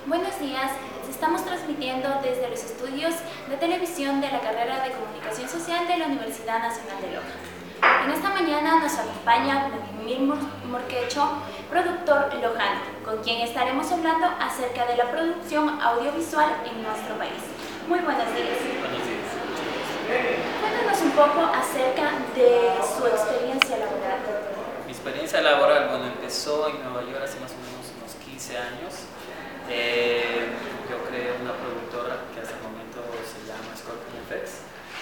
Buenos días, estamos transmitiendo desde los estudios de televisión de la carrera de Comunicación Social de la Universidad Nacional de Loja. En esta mañana nos acompaña Vladimir Morquecho, productor lojano, con quien estaremos hablando acerca de la producción audiovisual en nuestro país. Muy buenos días. Buenos días. Cuéntanos un poco acerca de su experiencia laboral. Mi experiencia laboral, empezó en Nueva York hace más o menos unos 15 años. Yo creé una productora que hasta el momento se llama Scorpion FX.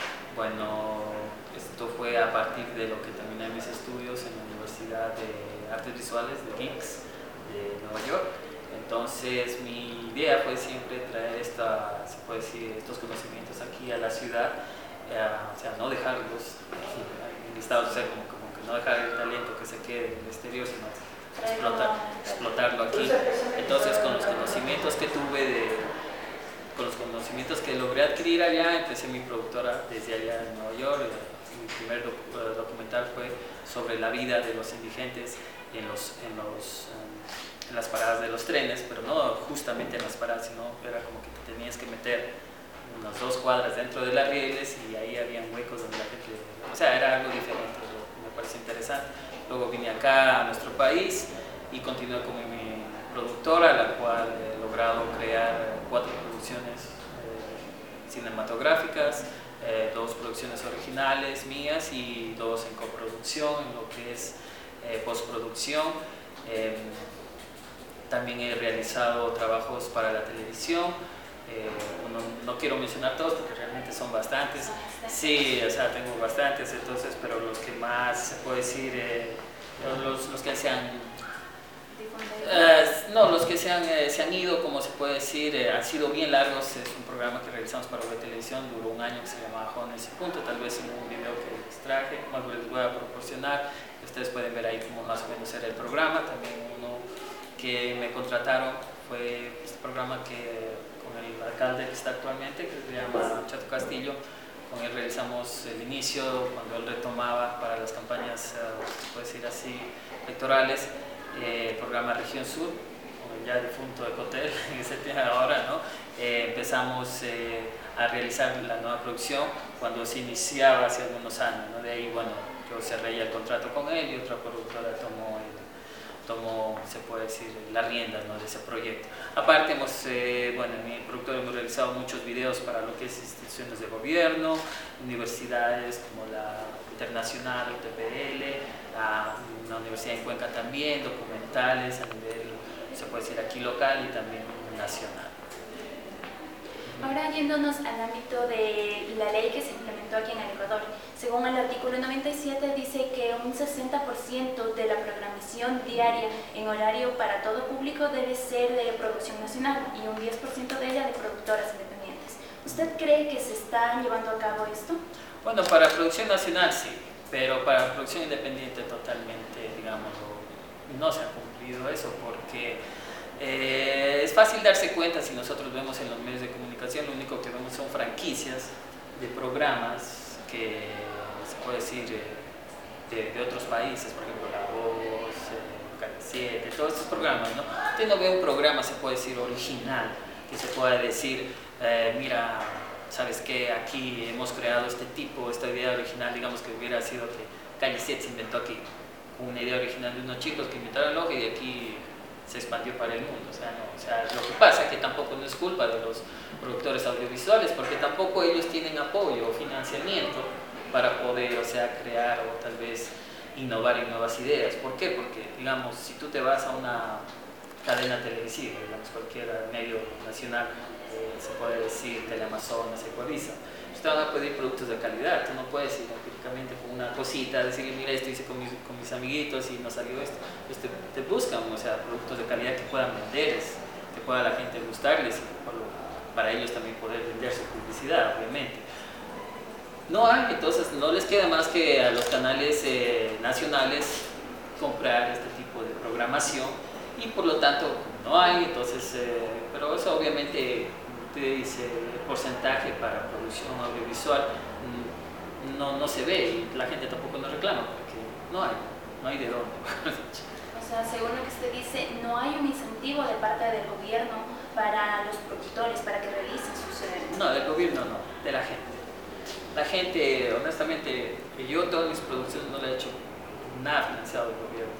Esto fue a partir de lo que terminé mis estudios en la Universidad de Artes Visuales de King's de Nueva York. Entonces mi idea fue siempre traer estos conocimientos aquí a la ciudad, no dejarlos enlistados, como que no dejar el talento que se quede en el exterior, sino explotarlo aquí. Entonces con los conocimientos que tuve, con los conocimientos que logré adquirir allá, empecé mi productora desde allá en Nueva York. Mi primer documental fue sobre la vida de los indigentes en las paradas de los trenes, pero no justamente en las paradas, sino era como que te tenías que meter unas 2 cuadras dentro de las rieles y ahí habían huecos donde la gente, era algo diferente, me pareció interesante. Luego vine acá a nuestro país y continué con mi productora, la cual he logrado crear 4 producciones cinematográficas, 2 producciones originales mías y 2 en coproducción, en lo que es postproducción. También he realizado trabajos para la televisión. No quiero mencionar todos porque realmente son bastantes. Sí, tengo bastantes, entonces, pero los que más se puede decir, los que se han se han ido, como se puede decir, han sido bien largos. Es un programa que realizamos para la televisión, duró un año, que se llamaba Jóvenes y Punto. Tal vez en un video que extraje, les voy a proporcionar, ustedes pueden ver ahí cómo más o menos era el programa. También uno que me contrataron fue este programa que con el alcalde que está actualmente, que se llama Chato Castillo. Con él realizamos el inicio, cuando él retomaba para las campañas, se puede decir así, electorales, el programa Región Sur, con el ya difunto Ecotel, en ese tiempo ahora, ¿no? Empezamos a realizar la nueva producción cuando se iniciaba hace algunos años, ¿no? De ahí, yo cerré ya el contrato con él y otra productora tomó, se puede decir, las riendas, ¿no?, de ese proyecto. Aparte, en mi productora hemos realizado muchos videos para lo que es instituciones de gobierno, universidades como la Internacional, UTPL, una universidad en Cuenca también, documentales a nivel, se puede decir, aquí local y también nacional. Ahora yéndonos al ámbito de la ley que se implementó aquí en el Ecuador, según el artículo 97 dice que un 60% de la programación diaria en horario para todo público debe ser de producción nacional y un 10% de ella de productoras independientes. ¿Usted cree que se está llevando a cabo esto? Para producción nacional sí, pero para producción independiente totalmente, no se ha cumplido eso, porque es fácil darse cuenta si nosotros vemos en los medios de comunicación. Lo único que vemos son franquicias de programas que se puede decir de otros países, por ejemplo La Voz, Canal 7, todos estos programas, ¿no? Usted no ve un programa, se puede decir, original, que se pueda decir, mira, sabes que aquí hemos creado esta idea original, digamos que hubiera sido que Calle 7 se inventó aquí, una idea original de unos chicos que inventaron el ojo y de aquí se expandió para el mundo. Lo que pasa es que tampoco no es culpa de los productores audiovisuales, porque tampoco ellos tienen apoyo o financiamiento para poder, crear o tal vez innovar en nuevas ideas. ¿Por qué? Porque, si tú te vas a una cadena televisiva, cualquier medio nacional, se puede decir Teleamazonas, Ecuavisa, te van a pedir productos de calidad. Tú no puedes ir empíricamente con una cosita, decirle, mira, esto hice con mis amiguitos y nos salió esto. Te buscan, productos de calidad que puedan venderles, que pueda la gente gustarles y para ellos también poder vender su publicidad, obviamente. No hay, entonces no les queda más que a los canales nacionales comprar este tipo de programación y por lo tanto no hay, entonces, pero eso obviamente, usted dice, el porcentaje para producción audiovisual no se ve y la gente tampoco nos reclama porque no hay de dónde. O sea, según lo que usted dice, no hay un incentivo de parte del gobierno para los productores, para que realicen sus... No, del gobierno no, de la gente. La gente, honestamente, yo todas mis producciones no le he hecho nada financiado del gobierno.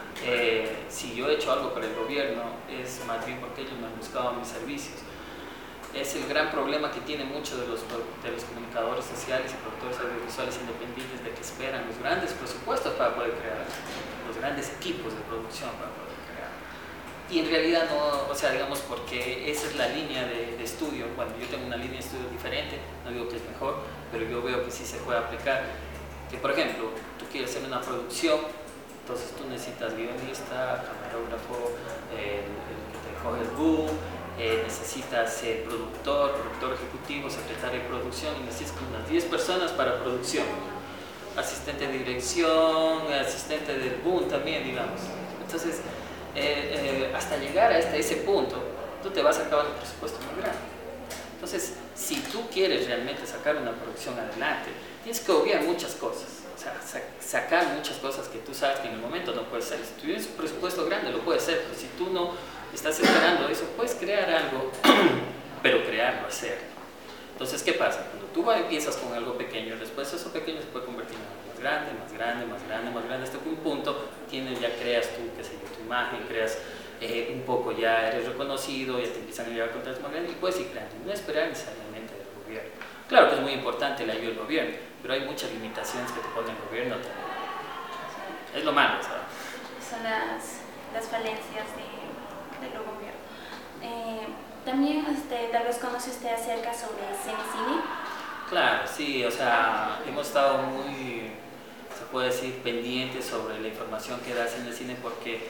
Si yo he hecho algo para el gobierno es más bien porque ellos me han buscado mis servicios. Es el gran problema que tienen muchos de los comunicadores sociales y productores audiovisuales independientes, de que esperan los grandes presupuestos para poder crear, los grandes equipos de producción para poder crear. Y en realidad no, o sea, digamos, porque esa es la línea de estudio. Cuando yo tengo una línea de estudio diferente, no digo que es mejor, pero yo veo que sí se puede aplicar. Que por ejemplo, tú quieres hacer una producción, entonces tú necesitas guionista, camarógrafo, el que te coge el boom, necesitas productor ejecutivo, secretario de producción, y necesitas unas 10 personas para producción. Asistente de dirección, asistente del boom también, digamos. Entonces, hasta llegar a ese punto, tú te vas a acabar un presupuesto muy grande. Entonces, si tú quieres realmente sacar una producción adelante, tienes que obviar muchas cosas. O sea, sacar muchas cosas que tú sabes que en el momento no puedes hacer. Si tú tienes un presupuesto grande, lo puedes hacer, pero si tú no estás esperando eso, puedes crear algo, pero crearlo, hacerlo. Entonces, ¿qué pasa? Cuando tú empiezas con algo pequeño, después eso pequeño se puede convertir en algo más grande, más grande, más grande, más grande, hasta que un punto ya creas tú, qué sé yo, tu imagen, creas un poco, ya eres reconocido, ya te empiezan a llegar contratos más grandes y puedes ir creando, no esperar necesariamente del gobierno. Claro que es muy importante el ayuda del gobierno, pero hay muchas limitaciones que te pone el gobierno también. Es lo malo, ¿sabes? Son las falencias del gobierno. También tal vez conoce usted acerca sobre Cine. Claro, sí, o sea, hemos estado muy, se puede decir, pendientes sobre la información que da Cine porque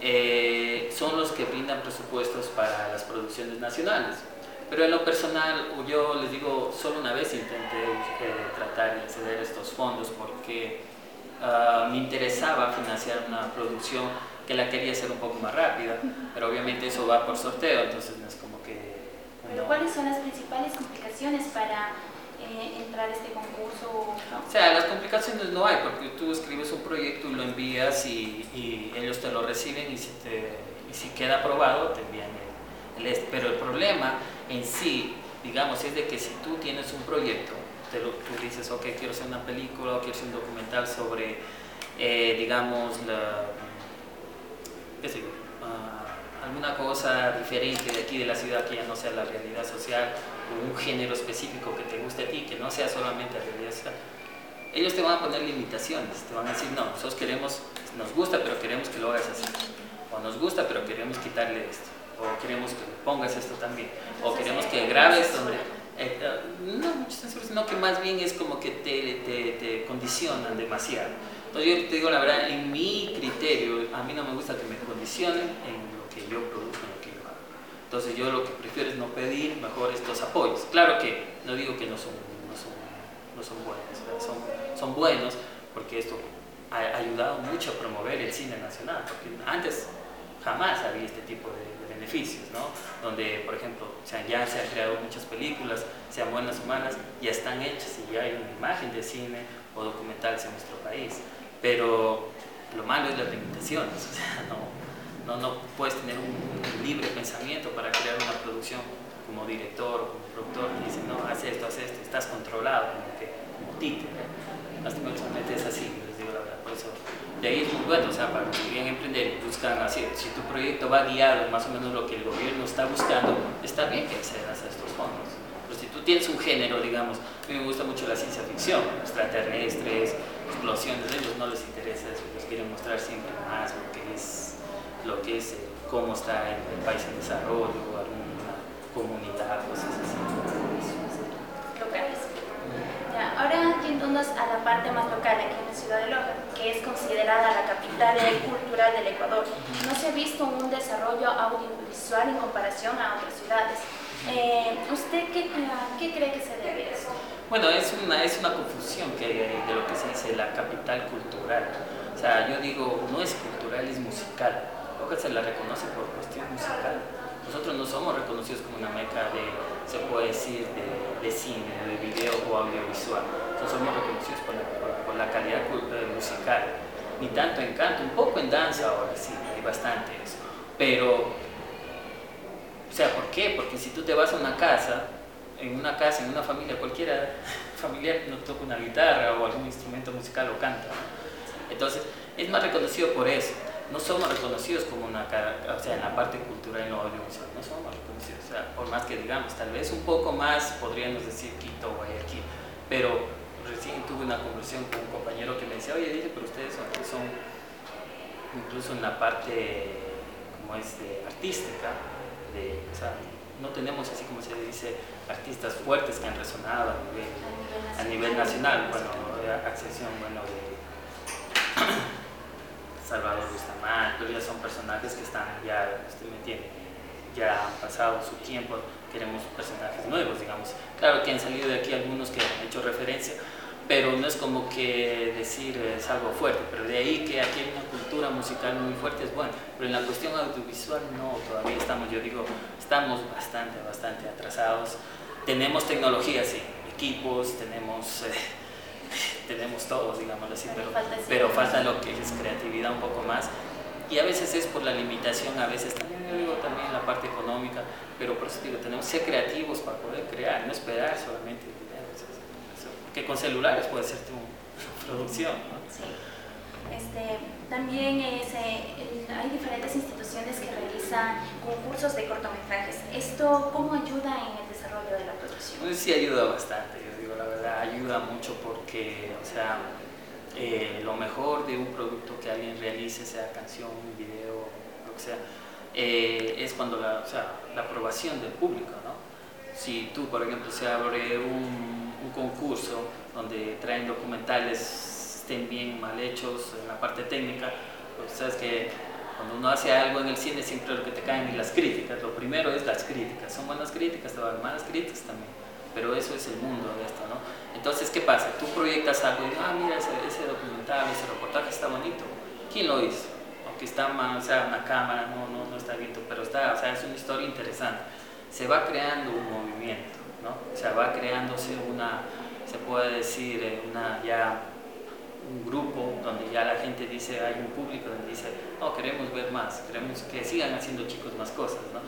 son los que brindan presupuestos para las producciones nacionales. Pero en lo personal, yo les digo, solo una vez intenté tratar de acceder a estos fondos porque me interesaba financiar una producción que la quería hacer un poco más rápida, pero obviamente eso va por sorteo, entonces no es como que... ¿Pero cuáles son las principales complicaciones para entrar a este concurso? ¿No? O sea, las complicaciones no hay, porque tú escribes un proyecto y lo envías y ellos te lo reciben y si queda aprobado te envían pero el problema en sí, digamos, es de que si tú tienes un proyecto, tú dices, ok, quiero hacer una película o quiero hacer un documental sobre, digamos, qué sé yo, alguna cosa diferente de aquí de la ciudad que ya no sea la realidad social o un género específico que te guste a ti, que no sea solamente la realidad social, ellos te van a poner limitaciones, te van a decir, no, nosotros queremos, nos gusta, pero queremos que lo hagas así, o nos gusta, pero queremos quitarle esto, o queremos que pongas esto también, o queremos que grabes donde... no mucha censura, sino que más bien es como que te condicionan demasiado. Entonces yo te digo la verdad, en mi criterio, a mí no me gusta que me condicionen en lo que yo produzco, en lo que yo hago. Entonces yo lo que prefiero es no pedir mejor estos apoyos. Claro que no digo que no son buenos, son buenos porque esto ha ayudado mucho a promover el cine nacional, porque antes jamás había este tipo de beneficios, ¿no? Donde, por ejemplo, ya se han creado muchas películas, sean buenas o malas, ya están hechas y ya hay una imagen de cine o documentales en nuestro país. Pero lo malo es las limitaciones, o sea, no puedes tener un libre pensamiento para crear una producción como director o como productor que dice, no, haz esto, estás controlado, como títere. Lastimosamente es así, les digo la verdad, por eso. De ahí es muy bueno, o sea, para los que quieren emprender y buscan así, si tu proyecto va guiado más o menos lo que el gobierno está buscando, está bien que accedas a estos fondos. Pero si tú tienes un género, digamos, a mí me gusta mucho la ciencia ficción, extraterrestres, explosiones, a ellos no les interesa eso, ellos quieren mostrar siempre más lo que es cómo está el país en desarrollo, alguna comunidad, cosas así. Locales. Ya, ahora yéndonos a la parte más local aquí en la ciudad de Loja, que es considerada la capital cultural del Ecuador, no se ha visto un desarrollo audiovisual en comparación a otras ciudades. ¿Usted qué cree que se debe a eso? Bueno, es una confusión que hay de lo que se dice la capital cultural. O sea, yo digo, no es cultural, es musical. Loja se la reconoce por cuestión musical. Nosotros no somos reconocidos como una meca se puede decir, de cine, de video o audiovisual. Nosotros somos reconocidos por la calidad musical, ni tanto en canto, un poco en danza ahora sí. hay bastante eso. Pero, o sea, ¿por qué? Porque si tú te vas a una casa, en una familia, cualquiera familiar no toca una guitarra o algún instrumento musical o canta, ¿no? Entonces, es más reconocido por eso. No somos reconocidos como una cara, o sea, en la parte cultural, en lo audiovisual, no somos reconocidos, o sea, por más que digamos, tal vez un poco más podríamos decir Quito o Guayaquil, pero recién tuve una conversación con un compañero que me decía, oye, dice, pero ustedes son incluso en la parte, como es, artística, o sea, no tenemos, así como se dice, artistas fuertes que han resonado a nivel nacional, bueno, a excepción, bueno, de Salvador Bustamante, pero ya son personajes que están, ya, usted me entiende, ya han pasado su tiempo, queremos personajes nuevos, digamos. Claro que han salido de aquí algunos que han hecho referencia, pero no es como que decir es algo fuerte, pero de ahí que aquí hay una cultura musical muy fuerte es bueno, pero en la cuestión audiovisual no, todavía estamos, yo digo, estamos bastante atrasados. Tenemos tecnología, sí, equipos, tenemos todos, digámoslo así, pero falta lo que es creatividad un poco más. Y a veces es por la limitación, a veces también, yo digo, también la parte económica, pero por eso digo, tenemos que ser creativos para poder crear, no esperar solamente el dinero. Que con celulares puede ser tu producción, ¿no? Sí. También hay diferentes instituciones que realizan concursos de cortometrajes. ¿Esto cómo ayuda en el desarrollo de la producción? Pues sí ayuda bastante, yo digo la verdad, ayuda mucho porque, o sea, lo mejor de un producto que alguien realice, sea canción, video, lo que sea, es cuando la aprobación del público, ¿no? Si tú, por ejemplo, se abre un concurso donde traen documentales, estén bien mal hechos en la parte técnica, pues sabes que cuando uno hace algo en el cine siempre lo que te caen es las críticas. Lo primero es las críticas, son buenas críticas, te van malas críticas también, pero eso es el mundo de esto, ¿no? Entonces, ¿qué pasa? Tú proyectas algo y dices, mira, ese documental, ese reportaje está bonito. ¿Quién lo hizo? Aunque está mal, o sea, una cámara no está bien, pero está, o sea, es una historia interesante. Se va creando un movimiento, ¿no? O sea, va creándose se puede decir, un grupo donde ya la gente dice, hay un público donde dice, no, queremos ver más, queremos que sigan haciendo chicos más cosas, ¿no?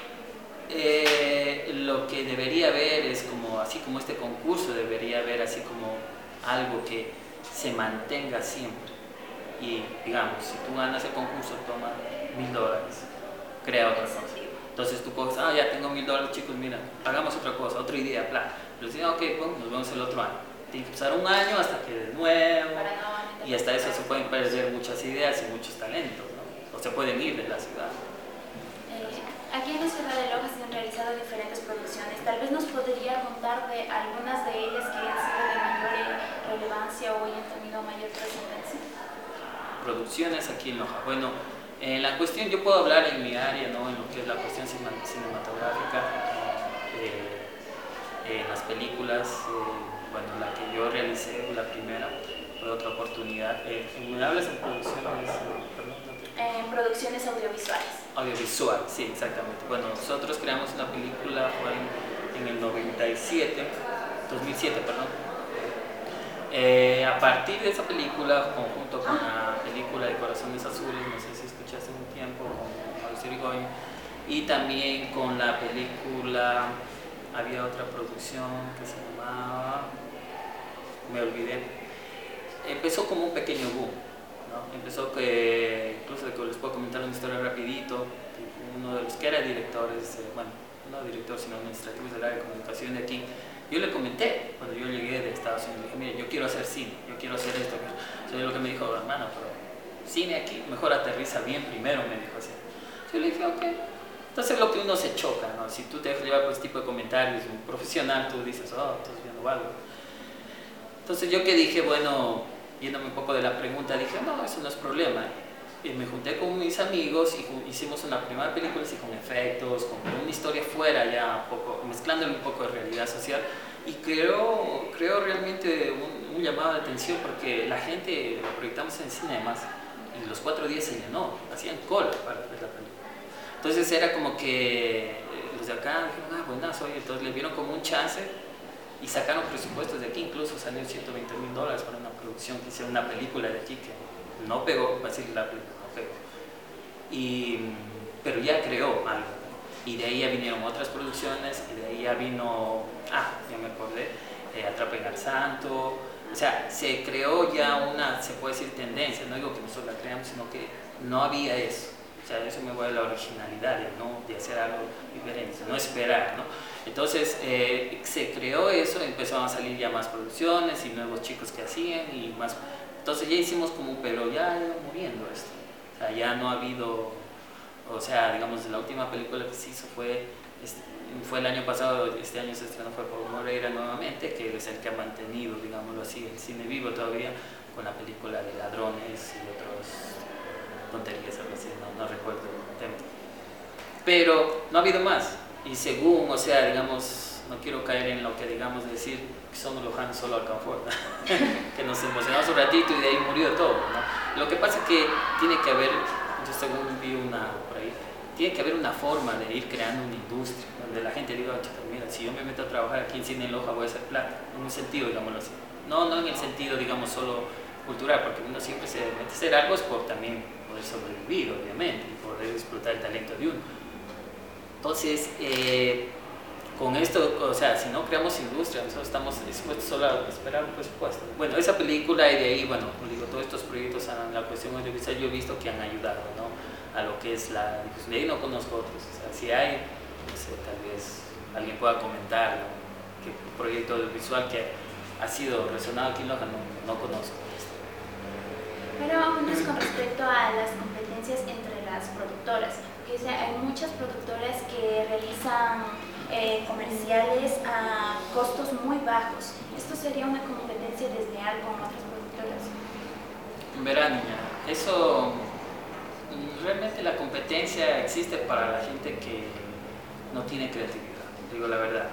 Lo que debería haber es como, así como este concurso, debería haber así como algo que se mantenga siempre. Y digamos, si tú ganas el concurso, toma $1000, crea otra cosa. Entonces tú coges, ya tengo $1000, chicos, mira, hagamos otra cosa, otra idea, plan. Pero dicen, ok, bueno, nos vemos el otro año. Tiene que pasar un año hasta que de nuevo, y hasta eso se pueden perder muchas ideas y muchos talentos, ¿no? O se pueden ir de la ciudad. Aquí en la ciudad de Loja se han realizado diferentes producciones. Tal vez nos podría contar de algunas de ellas que han sido de mayor relevancia o hayan tenido mayor trascendencia. Producciones aquí en Loja. Bueno, la cuestión, yo puedo hablar en mi área, ¿no? En lo que es la cuestión cinematográfica, en las películas, bueno, la que yo realicé, la primera, fue otra oportunidad. ¿Me hablas en producciones? En producciones audiovisuales. Audiovisual, sí, exactamente. Bueno, nosotros creamos una película, fue en el 2007, perdón. A partir de esa película, junto con la película de Corazones Azules, no sé si escuchaste un tiempo, con Mauricio Irigoyen, y también con la película, había otra producción que se llamaba, me olvidé, empezó como un pequeño boom, ¿no? Empezó que, incluso les puedo comentar una historia rapidito, uno de los que era directores, bueno, no director sino administrativos del área de comunicación de aquí, yo le comenté cuando yo llegué de Estados Unidos, le dije, mire, yo quiero hacer cine, yo quiero hacer esto. Entonces lo que me dijo, hermano, pero cine aquí, mejor aterriza bien primero, me dijo así. Yo le dije, ok. Entonces lo que uno se choca, ¿no? Si tú te dejas llevar por este tipo de comentarios, un profesional, tú dices, estás viendo algo. Entonces yo que dije, bueno, yéndome un poco de la pregunta, dije, no, eso no es problema. Y me junté con mis amigos y hicimos una primera película así con efectos, con una historia fuera ya un poco, mezclándole un poco de realidad social, y creo realmente un llamado de atención porque la gente lo proyectamos en cinemas y los 4 días se llenó, hacían cola para ver la película. Entonces era como que los de acá dijeron, buenazo, y entonces le vieron como un chance y sacaron presupuestos de aquí, incluso salieron $120,000 para una producción que hicieron una película de aquí que no pegó, va a decir la película, no pegó. pero ya creó algo. Y de ahí ya vinieron otras producciones, y de ahí ya vino, ya me acordé, Atrapen al Santo. O sea, se creó ya una, se puede decir, tendencia. No digo que nosotros la creamos, sino que no había eso. O sea, eso me voy a la originalidad, ¿no? De hacer algo diferente, no esperar, ¿no? Entonces, se creó eso, empezaron a salir ya más producciones y nuevos chicos que hacían y más. Entonces ya hicimos como, pero ya ha ido muriendo esto. O sea, ya no ha habido, o sea, digamos, la última película que se hizo fue el año pasado, este año se estrenó, fue por Moreira nuevamente, que es el que ha mantenido, digámoslo así, el cine vivo todavía, con la película de Ladrones y otros tonterías, algo así, no recuerdo el tema. Pero no ha habido más. Y según, o sea, digamos, no quiero caer en lo que digamos decir que somos los Han Solo al confort, que nos emocionamos un ratito y de ahí murió todo, ¿no? Lo que pasa es que tiene que haber, yo según vi una por ahí, tiene que haber una forma de ir creando una industria, donde la gente diga, mira, si yo me meto a trabajar aquí en Cine Loja voy a hacer plata, en un sentido, digámoslo así. No en el sentido, digamos, solo cultural, porque uno siempre se mete a hacer algo es por también poder sobrevivir, obviamente, y poder explotar el talento de uno. Entonces, con esto, o sea, si no creamos industria, nosotros estamos dispuestos solo a esperar un presupuesto. Bueno, esa película y de ahí, bueno, digo, todos estos proyectos en la cuestión audiovisual yo he visto que han ayudado, ¿no? A lo que es la difusión. De ahí no conozco otros, o sea, si hay, no sé, tal vez alguien pueda comentar, ¿no? Qué proyecto audiovisual que ha sido resonado aquí en Loja, no conozco. Pero aún es con respecto a las competencias entre las productoras, que hay muchas productoras que realizan comerciales a costos muy bajos. ¿Esto sería una competencia desleal con otras productoras? Verá, niña, eso realmente la competencia existe para la gente que no tiene creatividad, digo la verdad.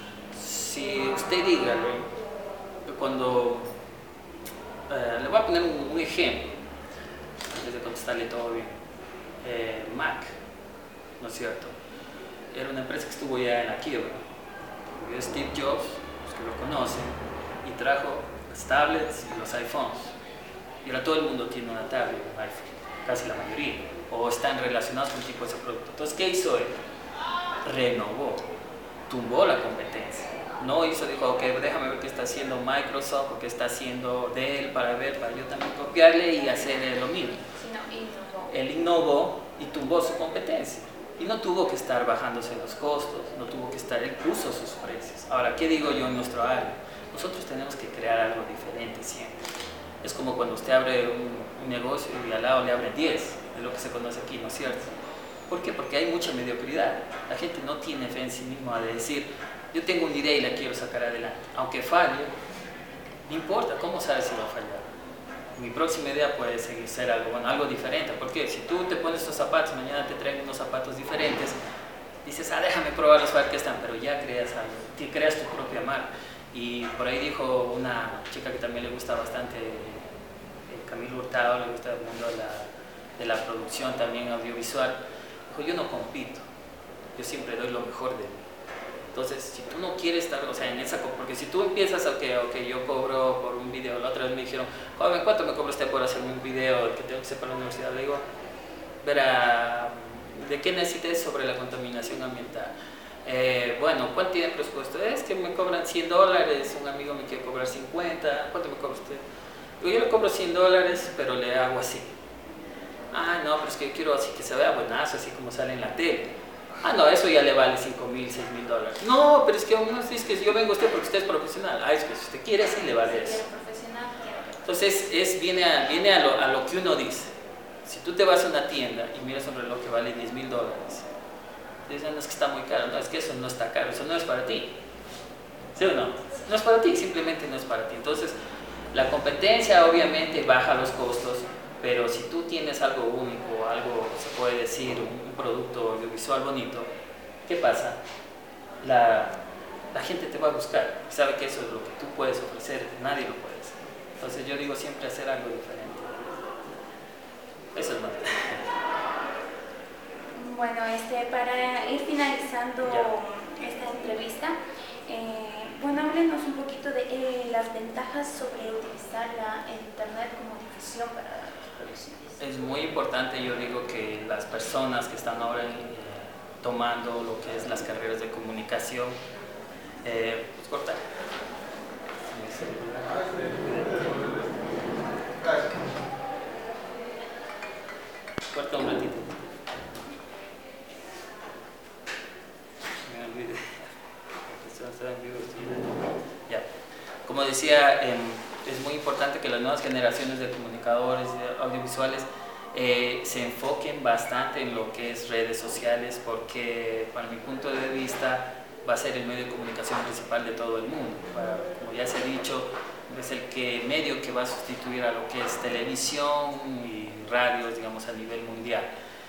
Si usted dígale, cuando le voy a poner un ejemplo antes de contestarle todo bien. Mac, ¿no es cierto? Era una empresa que estuvo ya en la quiebra. Vio Steve Jobs, los que lo conocen, y trajo las tablets y los iPhones. Y ahora todo el mundo tiene una tablet, un iPhone, casi la mayoría, o están relacionados con un tipo de ese producto. Entonces, ¿qué hizo él? Renovó, tumbó la competencia. No hizo, dijo, ok, déjame ver qué está haciendo Microsoft o qué está haciendo Dell para yo también copiarle y hacer lo mismo. Él innovó y tumbó su competencia. Y no tuvo que estar bajándose los costos, no tuvo que estar, él puso sus precios. Ahora, ¿qué digo yo en nuestro área? Nosotros tenemos que crear algo diferente siempre. Es como cuando usted abre un negocio y al lado le abre 10, es lo que se conoce aquí, ¿no es cierto? ¿Por qué? Porque hay mucha mediocridad. La gente no tiene fe en sí misma de decir, yo tengo una idea y la quiero sacar adelante. Aunque falle, no importa, ¿cómo sabes si va a fallar? Mi próxima idea puede seguir ser algo, bueno, algo diferente. Porque si tú te pones estos zapatos, mañana te traen unos zapatos diferentes, dices, déjame probarlos para ver qué están, pero ya creas algo, creas tu propia marca. Y por ahí dijo una chica que también le gusta bastante, Camilo Hurtado, le gusta el mundo de la producción también audiovisual. Dijo, yo no compito, yo siempre doy lo mejor de mí. Entonces, si tú no quieres estar, o sea, en esa, porque si tú empiezas a que yo cobro por un video, la otra vez me dijeron, joven, ¿cuánto me cobra usted por hacer un video que tengo que hacer para la universidad? Le digo, verá, ¿de qué necesites sobre la contaminación ambiental? Bueno, ¿cuánto tiene presupuesto? Es que me cobran $100, un amigo me quiere cobrar 50, ¿cuánto me cobra usted? Digo, yo le cobro $100, pero le hago así. No, pero es que yo quiero así que se vea buenazo, así como sale en la tele. No, eso ya le vale $5,000, $6,000. No, pero es que uno dice que yo vengo a usted porque usted es profesional. Es que si usted quiere, sí le vale eso. Entonces, viene a lo que uno dice. Si tú te vas a una tienda y miras un reloj que vale $10,000, dicen, no es que está muy caro. No, es que eso no está caro, eso no es para ti. ¿Sí o no? No es para ti, simplemente no es para ti. Entonces, la competencia obviamente baja los costos, pero si tú tienes algo único, algo, se puede decir, un producto audiovisual bonito, ¿qué pasa? La gente te va a buscar, sabe que eso es lo que tú puedes ofrecer, nadie lo puede hacer. Entonces yo digo siempre hacer algo diferente. Eso es más. Bueno, para ir finalizando esta entrevista, bueno, háblenos un poquito de las ventajas sobre utilizar el internet como difusión para las producciones. Es muy importante, yo digo, que las personas que están ahora tomando lo que es las carreras de comunicación, pues corta. Corta un ratito. Me olvidé. Ya. Como decía, es muy importante que las nuevas generaciones de comunicadores audiovisuales se enfoquen bastante en lo que es redes sociales, porque para mi punto de vista va a ser el medio de comunicación principal de todo el mundo. Como ya se ha dicho, es el medio que va a sustituir a lo que es televisión y radios, digamos, a nivel mundial.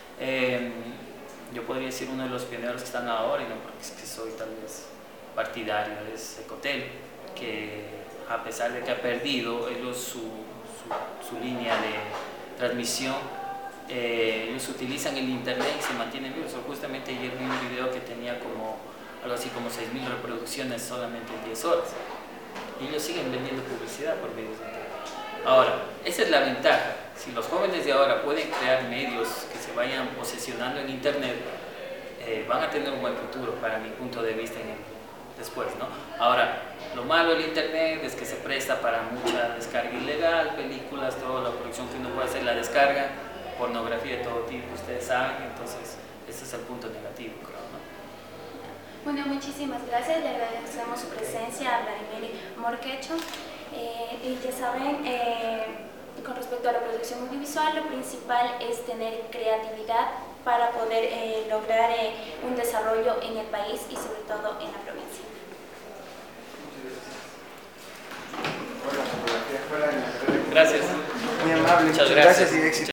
Yo podría decir uno de los pioneros que están ahora, y no porque es que soy tal vez partidario, es Ecotel, que a pesar de que ha perdido ellos su línea de transmisión, ellos utilizan el internet y se mantienen vivos. Justamente ayer vi un video que tenía algo así como 6.000 reproducciones solamente en 10 horas. Y ellos siguen vendiendo publicidad por medios de internet. Ahora, esa es la ventaja. Si los jóvenes de ahora pueden crear medios que se vayan posesionando en internet, van a tener un buen futuro, para mi punto de vista, después, ¿no? Ahora, lo malo del internet es que se presta para mucha descarga ilegal, películas, toda la producción que uno puede hacer, la descarga, pornografía de todo tipo, ustedes saben, entonces ese es el punto negativo, creo, ¿no? Bueno, muchísimas gracias, le agradecemos su presencia a Vladimir Morquecho. Y ya saben, con respecto a la producción audiovisual, lo principal es tener creatividad para poder lograr un desarrollo en el país y sobre todo en la provincia. Gracias. Muy amable, Muchas gracias y éxito.